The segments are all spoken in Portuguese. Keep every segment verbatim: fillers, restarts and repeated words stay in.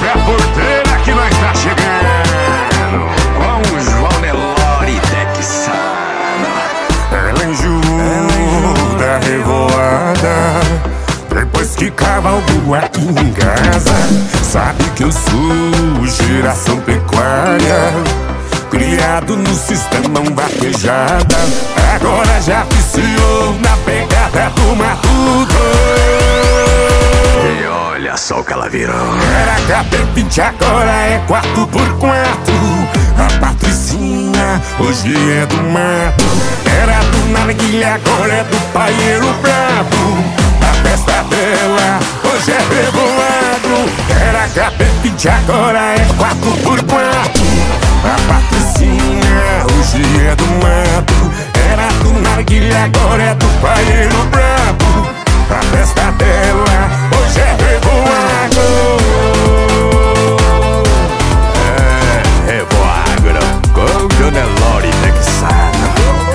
a porteira que nós tá chegando com o João Nelore Texano. Ela enjoou da revoada depois que cavalgou aqui em casa. Sabe que eu sou geração pecuária, criado no sistema vaquejada. Agora já viciou na pegada do matuto. E olha só o que ela virou. Era H B vinte, agora é quatro por quatro. A Patricinha hoje é do mato. Era do narguilha, agora é do paieiro brabo. A festa dela hoje é revoado. Era H B vinte, agora é quatro por quatro. A Patricinha hoje é do mato. Era do narguilha, agora é do paieiro brabo. A festa dela hoje é revoado. É, Revoagro com o João Nelore Texano.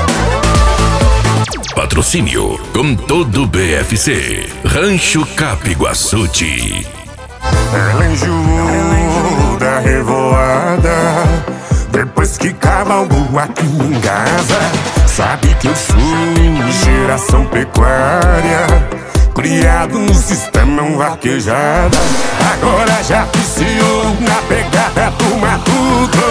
Patrocínio com todo B F C Rancho Capiguaçuti. Ela enjoou da revoada depois que cavalgou aqui em casa. Sabe que eu sou geração pecuária, criado no sistema vaquejada. Agora já viciou na pegada do matuto.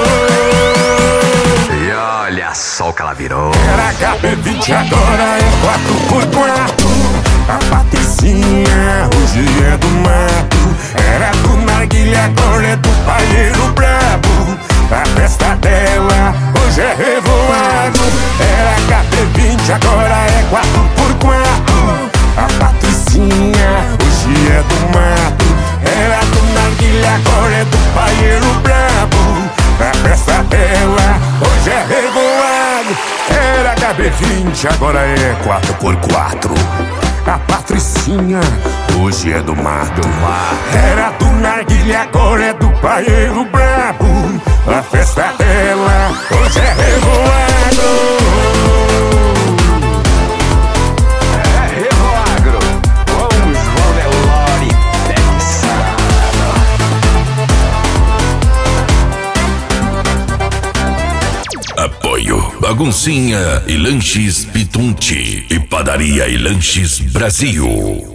E olha só o que ela virou. Era H B vinte, agora é quatro por quatro. A Patricinha hoje é do mato. Era do narguilha, agora é do paieiro brabo. A festa dela hoje é revoado. Era H B vinte, agora é quatro por quatro. A Patricinha hoje é do mato. Era do narguilha, agora é do paieiro brabo. A festa dela hoje é revoado. Era H B vinte, agora é quatro por quatro. A Patricinha hoje é do mato. Era do narguilha, agora é do paieiro brabo. A festa dela hoje é revoado. É Revoagro com o João Nelore Texano. Apoio Baguncinha e Lanches Pitunti e Padaria e Lanches Brasil.